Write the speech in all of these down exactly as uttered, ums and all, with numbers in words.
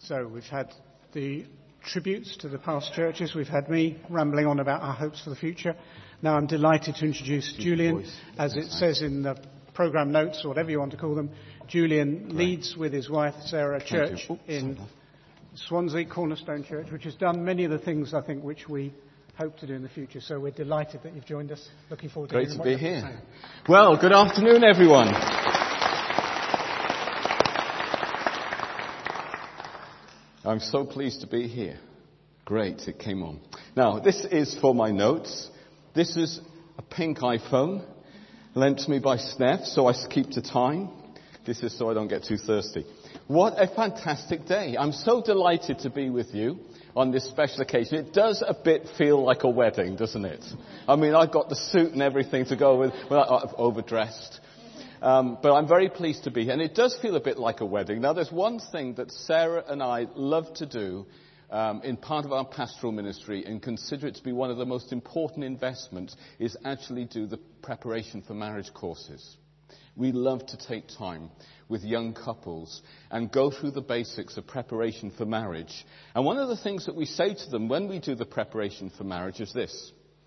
So we've had the tributes to the past churches. We've had me rambling on about our hopes for the future. Now I'm delighted to introduce Julian. As it says in the programme notes, or whatever you want to call them, Julian Great. leads with his wife Sarah a church Oops, in Swansea, Cornerstone Church, which has done many of the things, I think, which we hope to do in the future. So we're delighted that you've joined us. Looking forward to Great hearing to what be you have here. to say. Well, good afternoon, everyone. I'm so pleased to be here. Great, it came on. Now, this is for my notes. This is a pink iPhone lent to me by Steph, so I keep to time. This is so I don't get too thirsty. What a fantastic day. I'm so delighted to be with you on this special occasion. It does a bit feel like a wedding, doesn't it? I mean, I've got the suit and everything to go with. Well, I've overdressed. Um, but I'm very pleased to be here. And it does feel a bit like a wedding. Now, there's one thing that Sarah and I love to do um, in part of our pastoral ministry and consider it to be one of the most important investments is actually do the preparation for marriage courses. We love to take time with young couples and go through the basics of preparation for marriage. And one of the things that we say to them when we do the preparation for marriage is this.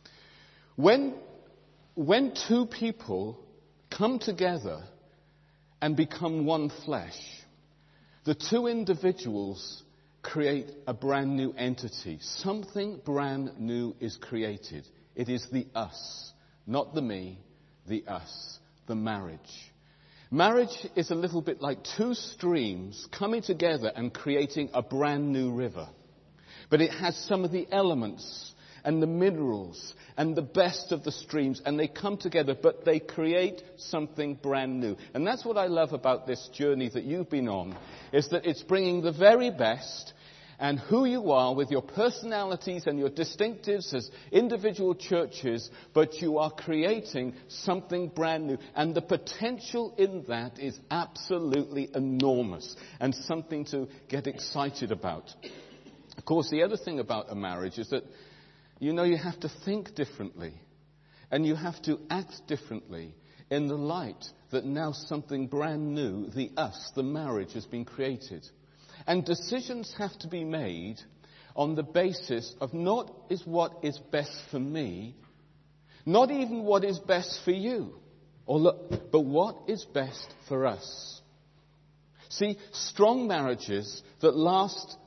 When, when two people come together and become one flesh, the two individuals create a brand new entity. Something brand new is created. It is the us, not the me, the us, the marriage. Marriage is a little bit like two streams coming together and creating a brand new river. But it has some of the elements and the minerals and the best of the streams, and they come together, but they create something brand new. And that's what I love about this journey that you've been on, is that it's bringing the very best and who you are with your personalities and your distinctives as individual churches, but you are creating something brand new. And the potential in that is absolutely enormous and something to get excited about. Of course, the other thing about a marriage is that, you know, you have to think differently and you have to act differently in the light that now something brand new, the us, the marriage, has been created. And decisions have to be made on the basis of not is what is best for me, not even what is best for you, or look, but what is best for us. See, strong marriages that last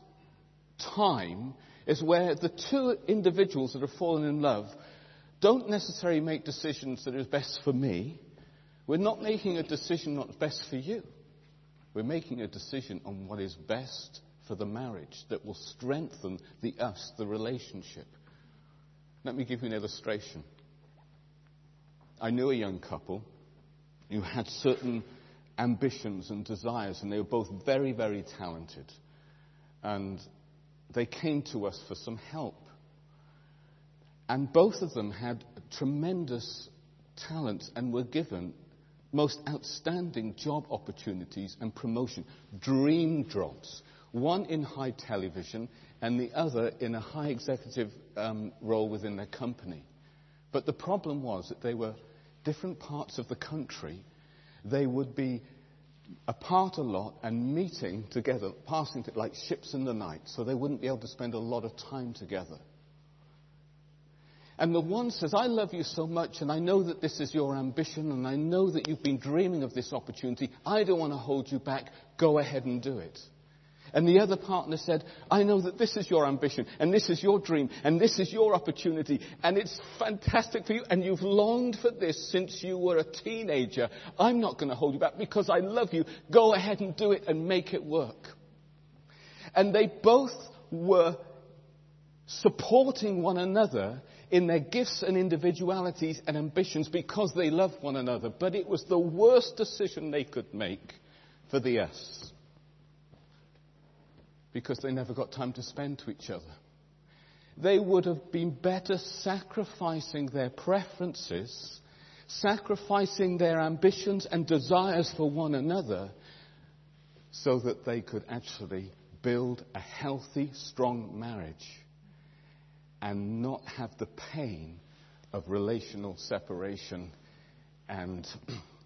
time is where the two individuals that have fallen in love don't necessarily make decisions that are best for me. We're not making a decision that's best for you. We're making a decision on what is best for the marriage that will strengthen the us, the relationship. Let me give you an illustration. I knew a young couple who had certain ambitions and desires, and they were both very, very talented. And they came to us for some help. And both of them had tremendous talent and were given most outstanding job opportunities and promotion. Dream jobs. One in high television and the other in a high executive um, role within their company. But the problem was that they were different parts of the country. They would be apart a lot and meeting together, passing to, like ships in the night, so they wouldn't be able to spend a lot of time together. And the one says, I love you so much, and I know that this is your ambition, and I know that you've been dreaming of this opportunity. I don't want to hold you back. Go ahead and do it. And the other partner said, I know that this is your ambition, and this is your dream, and this is your opportunity, and it's fantastic for you, and you've longed for this since you were a teenager. I'm not going to hold you back because I love you. Go ahead and do it and make it work. And they both were supporting one another in their gifts and individualities and ambitions because they loved one another. But it was the worst decision they could make for the us, because they never got time to spend to each other. They would have been better sacrificing their preferences, sacrificing their ambitions and desires for one another so that they could actually build a healthy, strong marriage and not have the pain of relational separation and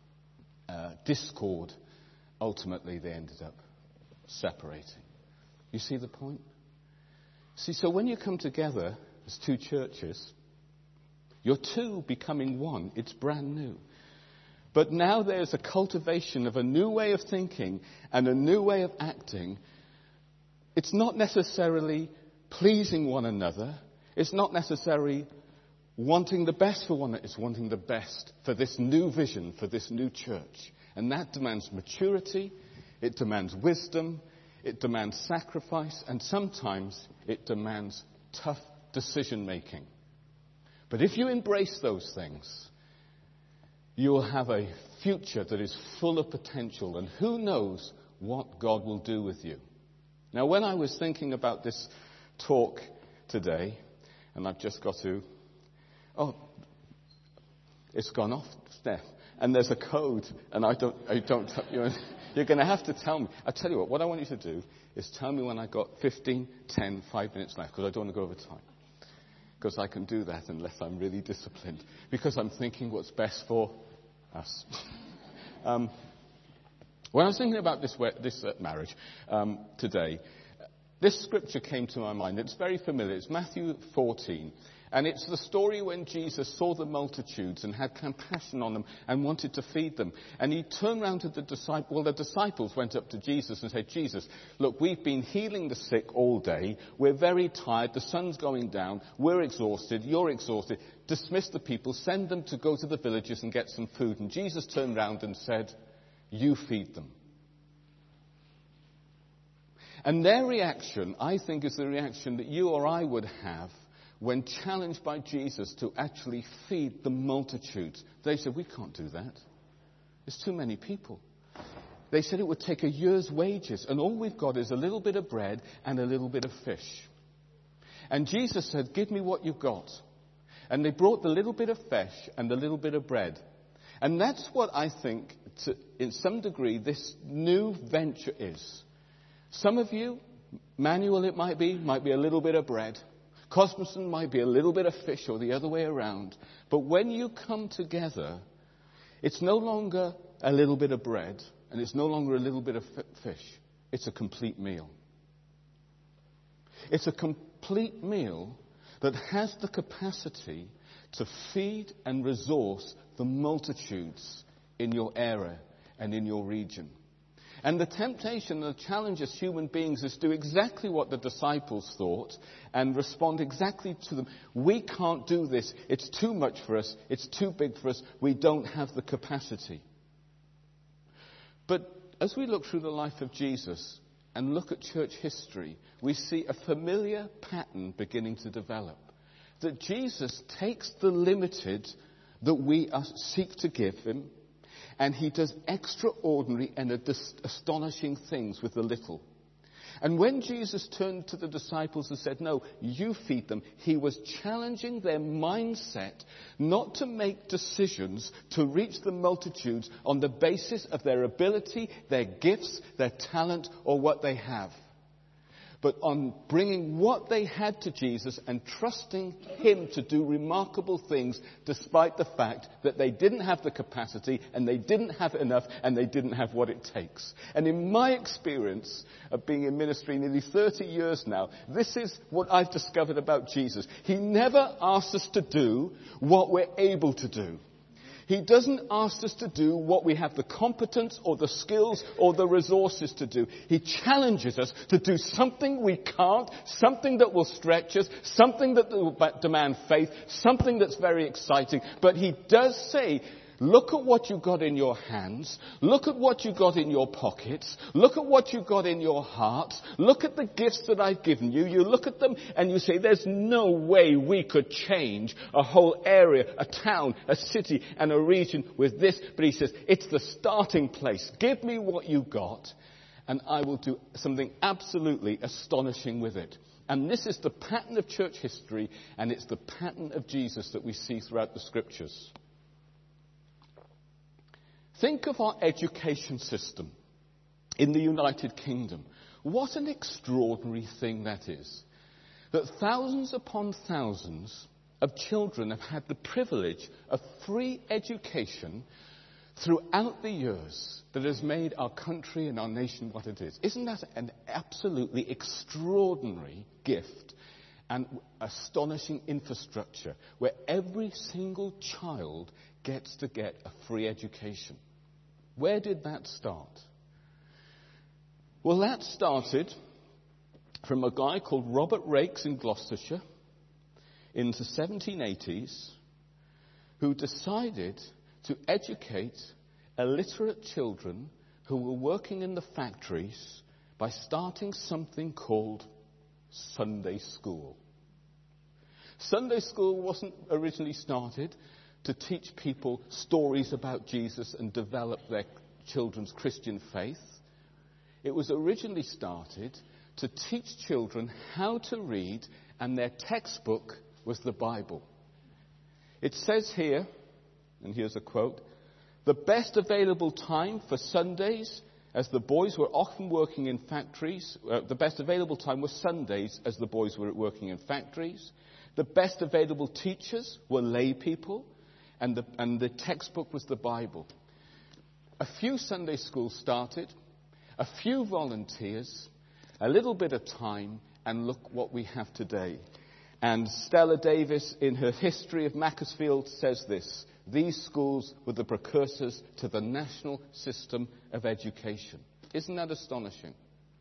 uh, discord. Ultimately, they ended up separating. You see the point? See, so when you come together as two churches, you're two becoming one. It's brand new. But now there's a cultivation of a new way of thinking and a new way of acting. It's not necessarily pleasing one another. It's not necessarily wanting the best for one another. It's wanting the best for this new vision, for this new church. And that demands maturity. It demands wisdom. It demands sacrifice. And sometimes it demands tough decision making. But if you embrace those things, you will have a future that is full of potential. And who knows what God will do with you. Now, when I was thinking about this talk today, and I've just got to... Oh, it's gone off, Steph. And there's a code, and I don't... I don't you're you're going to have to tell me. I tell you what, what I want you to do is tell me when I got fifteen, ten, five minutes left, because I don't want to go over time. Because I can do that unless I'm really disciplined. Because I'm thinking what's best for us. um, when I was thinking about this, this uh, marriage um, today, this scripture came to my mind. It's very familiar. It's Matthew fourteen. And it's the story when Jesus saw the multitudes and had compassion on them and wanted to feed them. And he turned around to the disciples. Well, the disciples went up to Jesus and said, Jesus, look, we've been healing the sick all day. We're very tired. The sun's going down. We're exhausted. You're exhausted. Dismiss the people. Send them to go to the villages and get some food. And Jesus turned around and said, you feed them. And their reaction, I think, is the reaction that you or I would have when challenged by Jesus to actually feed the multitudes. They said, we can't do that. There's too many people. They said it would take a year's wages, and all we've got is a little bit of bread and a little bit of fish. And Jesus said, give me what you've got. And they brought the little bit of fish and the little bit of bread. And that's what I think, to, in some degree, this new venture is. Some of you, Manuel it might be, might be a little bit of bread. Cosmoson might be a little bit of fish or the other way around. But when you come together, it's no longer a little bit of bread and it's no longer a little bit of fish. It's a complete meal. It's a complete meal that has the capacity to feed and resource the multitudes in your area and in your region. And the temptation and the challenge as human beings is to do exactly what the disciples thought and respond exactly to them. We can't do this. It's too much for us. It's too big for us. We don't have the capacity. But as we look through the life of Jesus and look at church history, we see a familiar pattern beginning to develop. That Jesus takes the limited that we seek to give him, and he does extraordinary and astonishing things with the little. And when Jesus turned to the disciples and said, no, you feed them, he was challenging their mindset not to make decisions to reach the multitudes on the basis of their ability, their gifts, their talent, or what they have, but on bringing what they had to Jesus and trusting him to do remarkable things despite the fact that they didn't have the capacity and they didn't have enough and they didn't have what it takes. And in my experience of being in ministry nearly thirty years now, this is what I've discovered about Jesus. He never asks us to do what we're able to do. He doesn't ask us to do what we have the competence or the skills or the resources to do. He challenges us to do something we can't, something that will stretch us, something that will demand faith, something that's very exciting. But he does say, look at what you've got in your hands. Look at what you've got in your pockets. Look at what you've got in your hearts. Look at the gifts that I've given you. You look at them and you say, there's no way we could change a whole area, a town, a city, and a region with this. But he says, it's the starting place. Give me what you got, and I will do something absolutely astonishing with it. And this is the pattern of church history, and it's the pattern of Jesus that we see throughout the scriptures. Think of our education system in the United Kingdom. What an extraordinary thing that is. That thousands upon thousands of children have had the privilege of free education throughout the years that has made our country and our nation what it is. Isn't that an absolutely extraordinary gift and astonishing infrastructure where every single child gets to get a free education? Where did that start? Well, that started from a guy called Robert Raikes in Gloucestershire in the seventeen eighties, who decided to educate illiterate children who were working in the factories by starting something called Sunday school. Sunday school wasn't originally started to teach people stories about Jesus and develop their children's Christian faith. It was originally started to teach children how to read, and their textbook was the Bible. It says here, and here's a quote, "The best available time for Sundays, as the boys were often working in factories, uh, the best available time was Sundays as the boys were working in factories. The best available teachers were lay people, and the, and the textbook was the Bible." A few Sunday schools started, a few volunteers, a little bit of time, and look what we have today. And Stella Davis, in her History of Macclesfield, says this: "These schools were the precursors to the national system of education." Isn't that astonishing?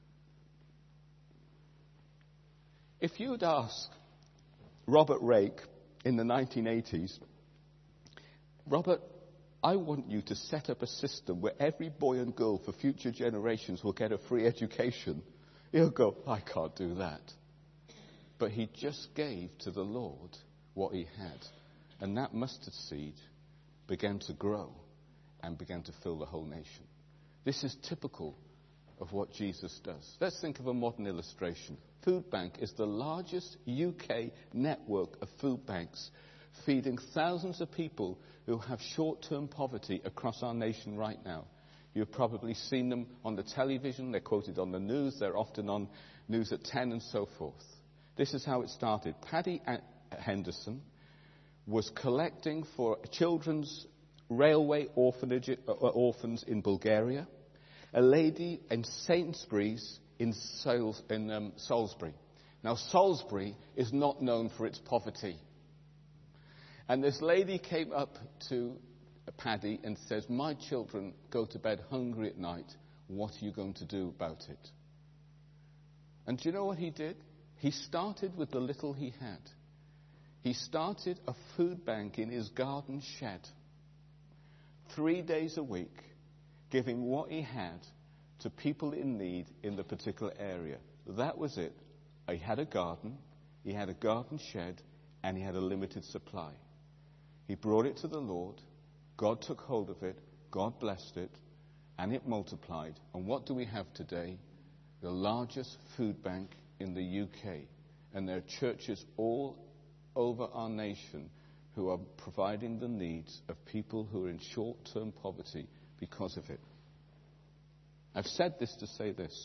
If you'd ask Robert Rake in the nineteen eighties, "Robert, I want you to set up a system where every boy and girl for future generations will get a free education," he'll go, "I can't do that." But he just gave to the Lord what he had. And that mustard seed began to grow and began to fill the whole nation. This is typical of what Jesus does. Let's think of a modern illustration. Food Bank is the largest U K network of food banks, feeding thousands of people who have short-term poverty across our nation right now. You've probably seen them on the television, they're quoted on the news, they're often on News at ten and so forth. This is how it started. Paddy Henderson was collecting for children's railway orphanage, uh, orphans in Bulgaria, a lady in Sainsbury's in, Sales, in um, Salisbury. Now, Salisbury is not known for its poverty. And this lady came up to Paddy and says, "My children go to bed hungry at night. What are you going to do about it?" And do you know what he did? He started with the little he had. He started a food bank in his garden shed, three days a week, giving what he had to people in need in the particular area. That was it. He had a garden, he had a garden shed, and he had a limited supply. He brought it to the Lord. God took hold of it. God blessed it. And it multiplied. And what do we have today? The largest food bank in the U K. And there are churches all over our nation who are providing the needs of people who are in short-term poverty because of it. I've said this to say this.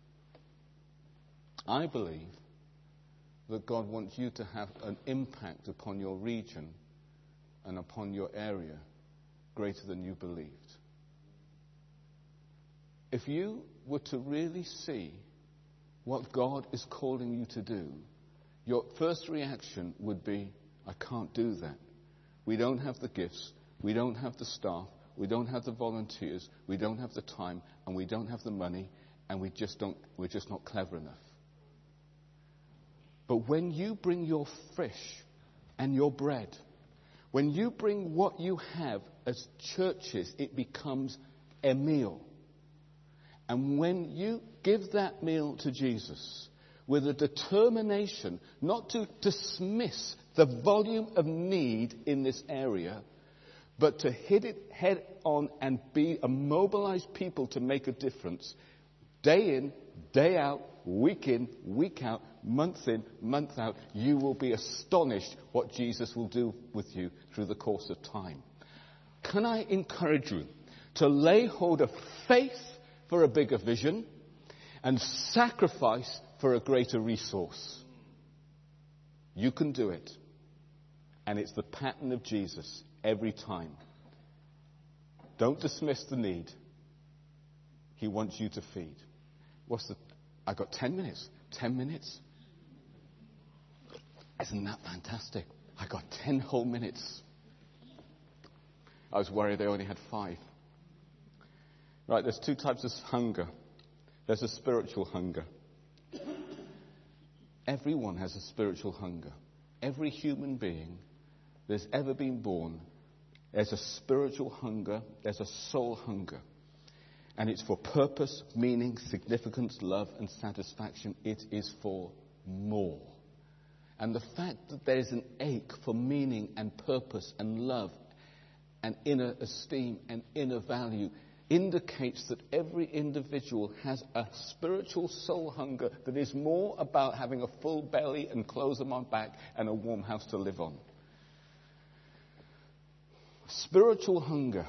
I believe that God wants you to have an impact upon your region and upon your area greater than you believed. If you were to really see what God is calling you to do, your first reaction would be, "I can't do that. We don't have the gifts, we don't have the staff, we don't have the volunteers, we don't have the time, and we don't have the money, and we just don't, we're just not clever enough." But when you bring your fish and your bread, when you bring what you have as churches, it becomes a meal. And when you give that meal to Jesus with a determination not to dismiss the volume of need in this area, but to hit it head on and be a mobilized people to make a difference, day in, day out, week in, week out, month in, month out, you will be astonished what Jesus will do with you through the course of time. Can I encourage you to lay hold of faith for a bigger vision and sacrifice for a greater resource? You can do it. And it's the pattern of Jesus every time. Don't dismiss the need. He wants you to feed. What's the... I got ten minutes. Ten minutes? Isn't that fantastic? I got ten whole minutes. I was worried they only had five. Right, there's two types of hunger. There's a spiritual hunger. Everyone has a spiritual hunger. Every human being that's ever been born, there's a spiritual hunger, there's a soul hunger. And it's for purpose, meaning, significance, love, and satisfaction. It is for more. And the fact that there's an ache for meaning and purpose and love and inner esteem and inner value indicates that every individual has a spiritual soul hunger that is more about having a full belly and clothes on my back and a warm house to live on. Spiritual hunger.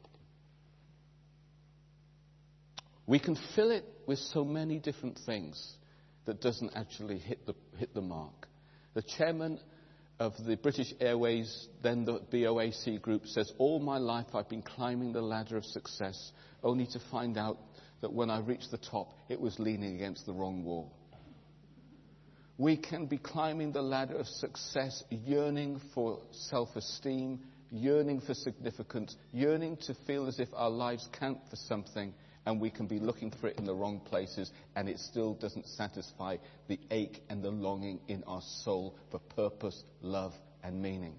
We can fill it with so many different things that doesn't actually hit the, hit the mark. The chairman of the British Airways, then the B O A C group, says, all my life I've been climbing the ladder of success, only to find out that when I reached the top, it was leaning against the wrong wall. We can be climbing the ladder of success, yearning for self-esteem, yearning for significance, yearning to feel as if our lives count for something, and we can be looking for it in the wrong places, and it still doesn't satisfy the ache and the longing in our soul for purpose, love, and meaning.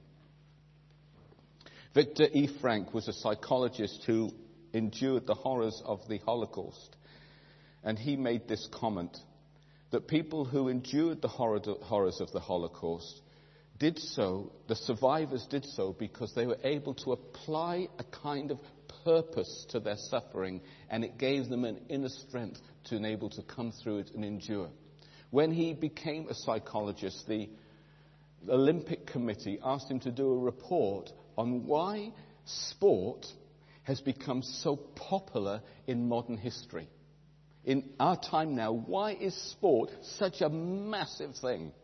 Viktor E. Frankl was a psychologist who endured the horrors of the Holocaust, and he made this comment, that people who endured the horror, horrors of the Holocaust did so, the survivors did so because they were able to apply a kind of purpose to their suffering, and it gave them an inner strength to enable to come through it and endure. When he became a psychologist, the Olympic Committee asked him to do a report on why sport has become so popular in modern history. In our time now, why is sport such a massive thing?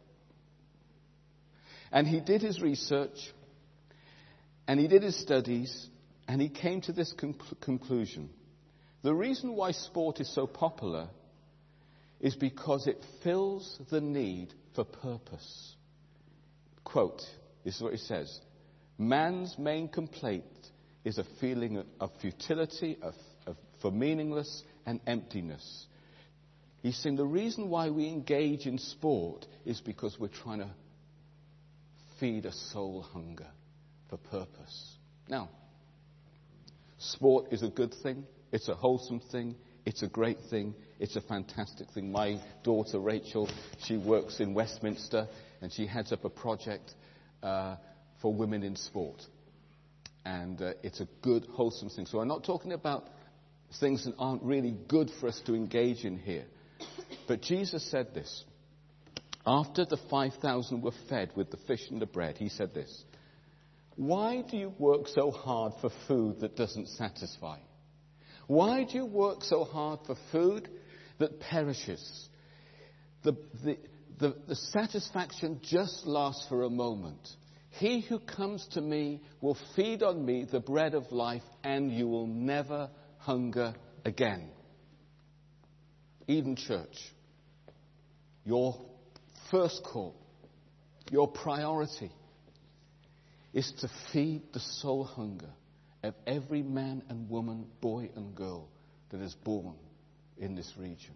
And he did his research, and he did his studies, and he came to this conc- conclusion. The reason why sport is so popular is because it fills the need for purpose. Quote, this is what he says, man's main complaint is a feeling of futility, of, of, for meaningless and emptiness. He's saying the reason why we engage in sport is because we're trying to feed a soul hunger for purpose. Now, sport is a good thing. It's a wholesome thing. It's a great thing. It's a fantastic thing. My daughter, Rachel, she works in Westminster, and she heads up a project uh, for women in sport. And uh, it's a good, wholesome thing. So I'm not talking about things that aren't really good for us to engage in here. But Jesus said this. After the five thousand were fed with the fish and the bread, he said this. Why do you work so hard for food that doesn't satisfy? Why do you work so hard for food that perishes? The, the, the, the satisfaction just lasts for a moment. He who comes to me will feed on me the bread of life, and you will never hunger again. Eden Church, your first call, your priority is to feed the soul hunger of every man and woman, boy and girl that is born in this region.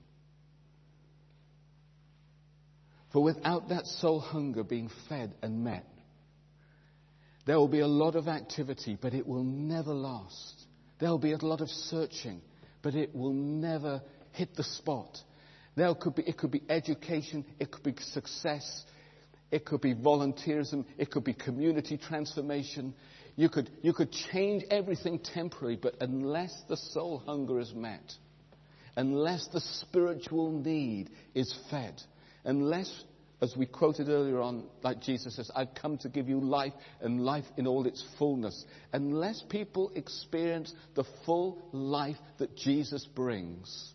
For without that soul hunger being fed and met, there will be a lot of activity, but it will never last. There will be a lot of searching, but it will never hit the spot. There could be, it could be education, it could be success, it could be volunteerism, it could be community transformation. You could, you could change everything temporarily, but unless the soul hunger is met, unless the spiritual need is fed, unless, as we quoted earlier on, like Jesus says, I've come to give you life and life in all its fullness. Unless people experience the full life that Jesus brings,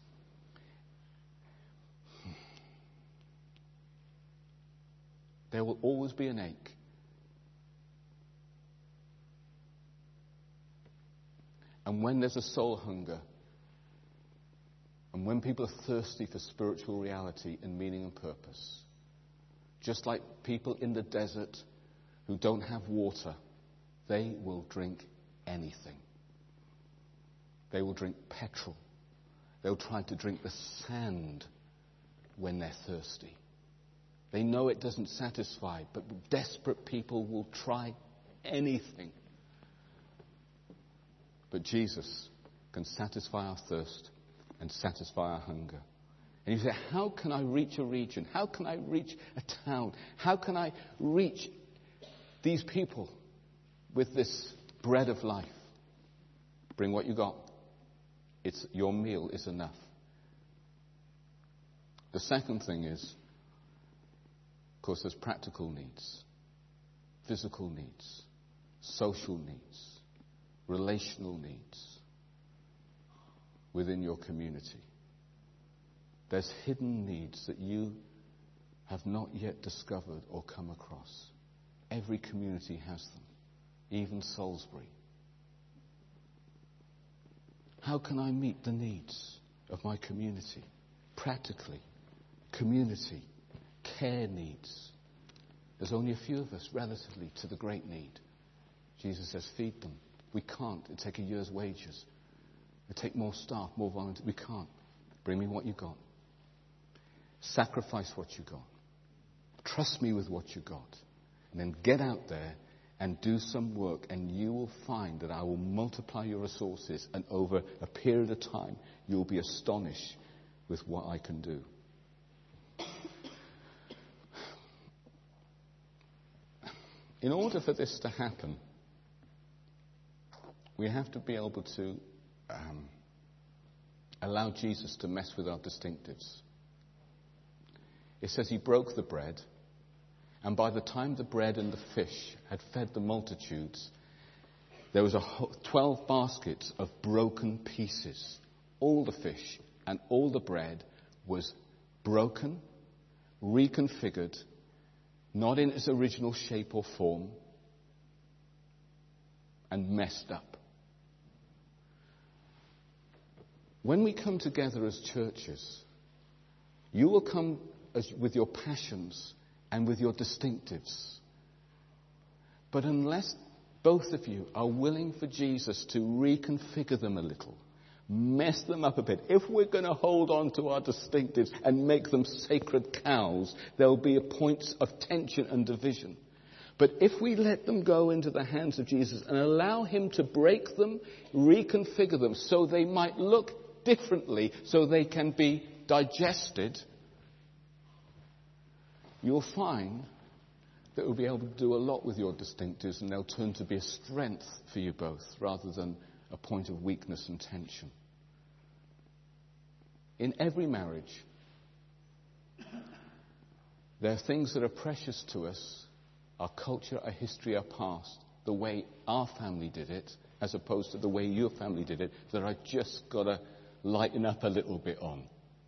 there will always be an ache. And when there's a soul hunger, and when people are thirsty for spiritual reality and meaning and purpose, just like people in the desert who don't have water, they will drink anything. They will drink petrol. They'll try to drink the sand when they're thirsty. They know it doesn't satisfy, but desperate people will try anything. But Jesus can satisfy our thirst and satisfy our hunger. And you say, how can I reach a region? How can I reach a town? How can I reach these people with this bread of life? Bring what you got. It's your meal is enough. The second thing is, of course, there's practical needs, physical needs, social needs, relational needs within your community. There's hidden needs that you have not yet discovered or come across. Every community has them, even Salisbury. How can I meet the needs of my community? Practically, community, care needs. There's only a few of us relatively to the great need. Jesus says, feed them. We can't. It'd take a year's wages. It'd take more staff, more volunteers. We can't. Bring me what you got. Sacrifice what you got. Trust me with what you got. And then get out there and do some work, and you will find that I will multiply your resources, and over a period of time you'll be astonished with what I can do. In order for this to happen, we have to be able to um, allow Jesus to mess with our distinctives. It says he broke the bread, and by the time the bread and the fish had fed the multitudes, there was a whole, twelve baskets of broken pieces. All the fish and all the bread was broken, reconfigured, not in its original shape or form, and messed up. When we come together as churches, you will come as, with your passions and with your distinctives. But unless both of you are willing for Jesus to reconfigure them a little, mess them up a bit, if we're going to hold on to our distinctives and make them sacred cows, there'll be a points of tension and division. But if we let them go into the hands of Jesus and allow him to break them, reconfigure them so they might look differently, so they can be digested, you'll find that we'll be able to do a lot with your distinctives, and they'll turn to be a strength for you both rather than a point of weakness and tension. In every marriage, there are things that are precious to us, our culture, our history, our past, the way our family did it, as opposed to the way your family did it, that I just got to lighten up a little bit on.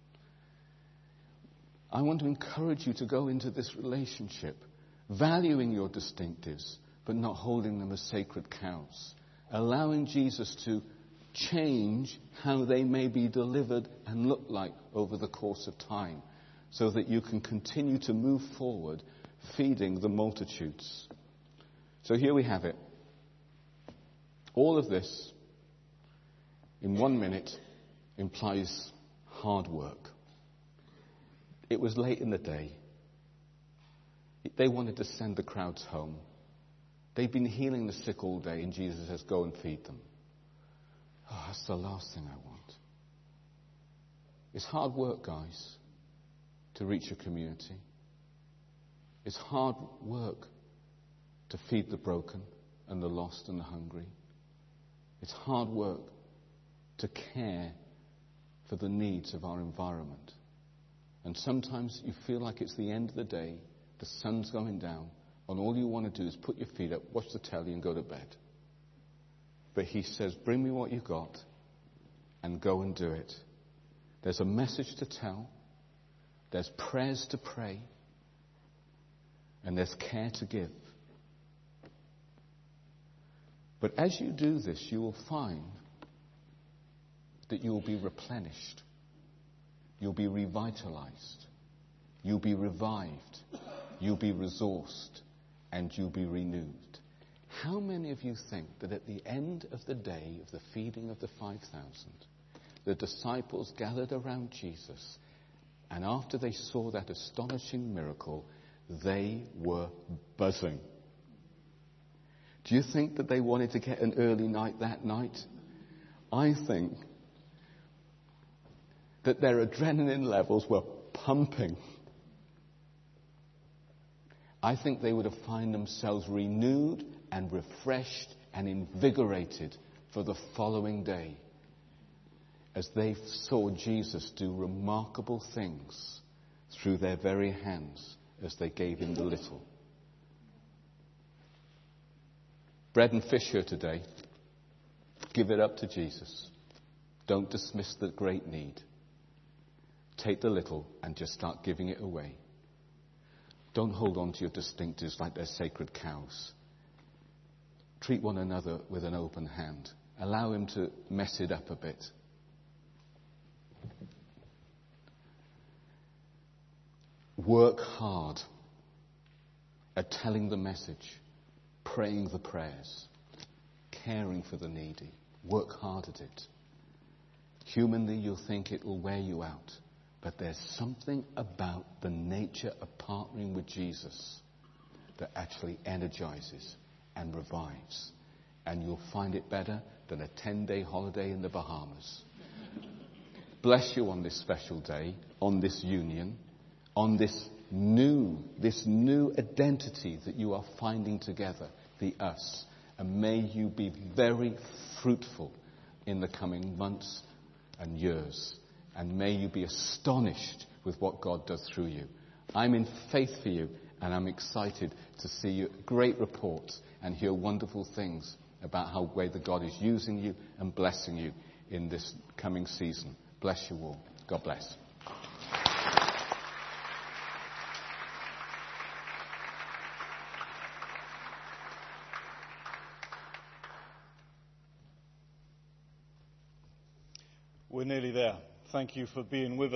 I want to encourage you to go into this relationship valuing your distinctives, but not holding them as sacred cows. Allowing Jesus to change how they may be delivered and look like over the course of time, so that you can continue to move forward, feeding the multitudes. So here we have it. All of this, in one minute, implies hard work. It was late in the day. They wanted to send the crowds home. They've been healing the sick all day, and Jesus says, go and feed them. Oh, that's the last thing I want. It's hard work, guys, to reach a community. It's hard work to feed the broken and the lost and the hungry. It's hard work to care for the needs of our environment. And sometimes you feel like it's the end of the day, the sun's going down, and all you want to do is put your feet up, watch the telly, and go to bed. But he says, bring me what you got and go and do it. There's a message to tell. There's prayers to pray. And there's care to give. But as you do this, you will find that you'll be replenished, you'll be revitalized, you'll be revived, you'll be resourced, and you'll be renewed. How many of you think that at the end of the day of the feeding of the five thousand, the disciples gathered around Jesus, and after they saw that astonishing miracle, they were buzzing? Do you think that they wanted to get an early night that night? I think that their adrenaline levels were pumping. I think they would have found themselves renewed and refreshed and invigorated for the following day as they saw Jesus do remarkable things through their very hands as they gave him the little. Bread and fish here today. Give it up to Jesus. Don't dismiss the great need. Take the little and just start giving it away. Don't hold on to your distinctives like they're sacred cows. Treat one another with an open hand. Allow him to mess it up a bit. Work hard at telling the message, praying the prayers, caring for the needy. Work hard at it. Humanly, you'll think it will wear you out. But there's something about the nature of partnering with Jesus that actually energizes and revives. And you'll find it better than a ten-day holiday in the Bahamas. Bless you on this special day, on this union, on this new, this new identity that you are finding together, the us. And may you be very fruitful in the coming months and years. And may you be astonished with what God does through you. I'm in faith for you, and I'm excited to see you. Great reports and hear wonderful things about how way that God is using you and blessing you in this coming season. Bless you all. God bless. We're nearly there. Thank you for being with us.